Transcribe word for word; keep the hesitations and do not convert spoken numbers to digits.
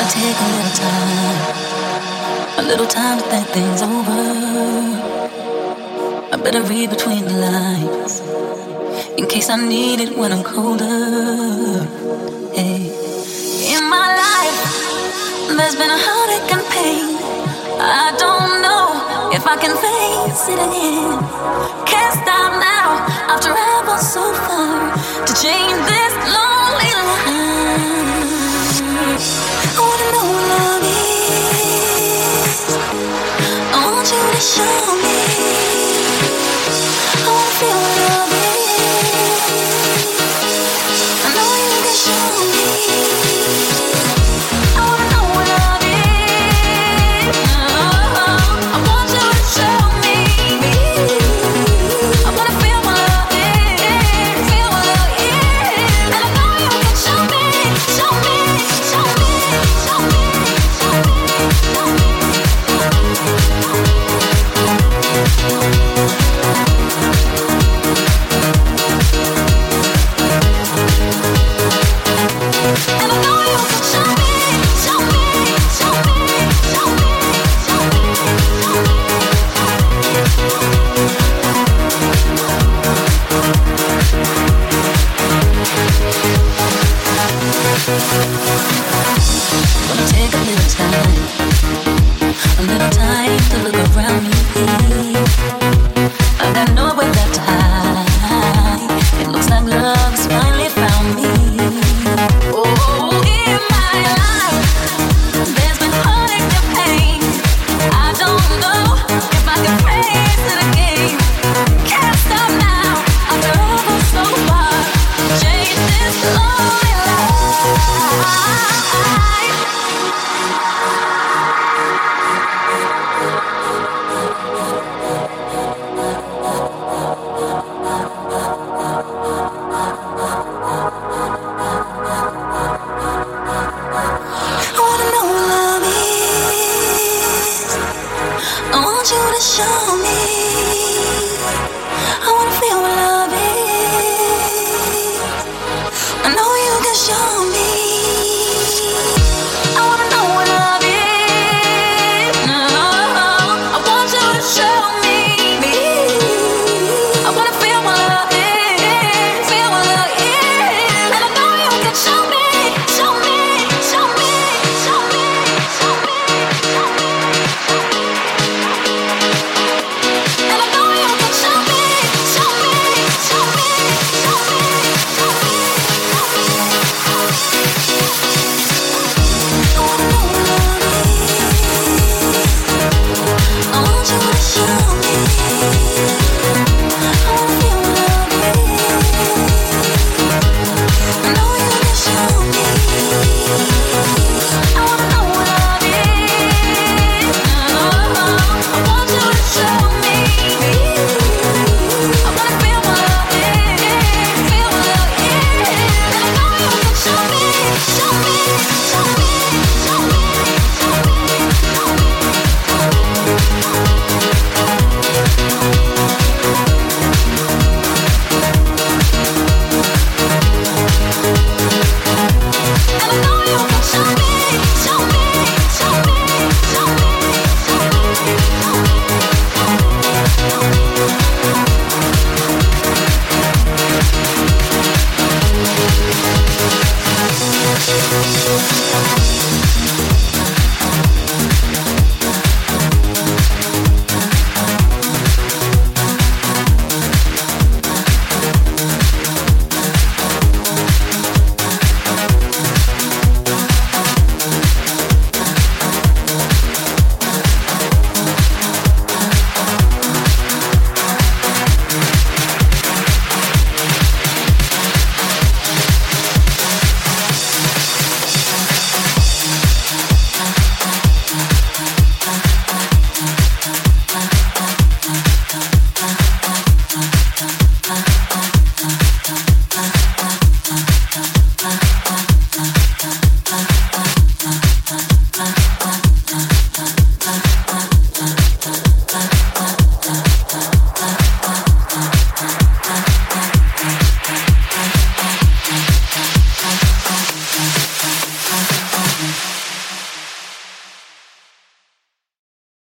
take a little time, a little time to think things over. I better read between the lines, in case I need it when I'm colder. Hey. In my life, there's been a heartache and pain. I don't know if I can face it again. Can't stop now, I've traveled so far to change this lonely life. I wanna know what love is. I want you to show me. I wanna feel what love is. I know you can show me. I wanna know what love is. Oh, I want you to show me. I wanna feel what love is. Feel what love is. And I know you can show me. Show me. Show me. Show me. Show me. Show me. And I know you can show me, show me, show me, show me, show me, show me. Gonna take a little time, a little time to look around me.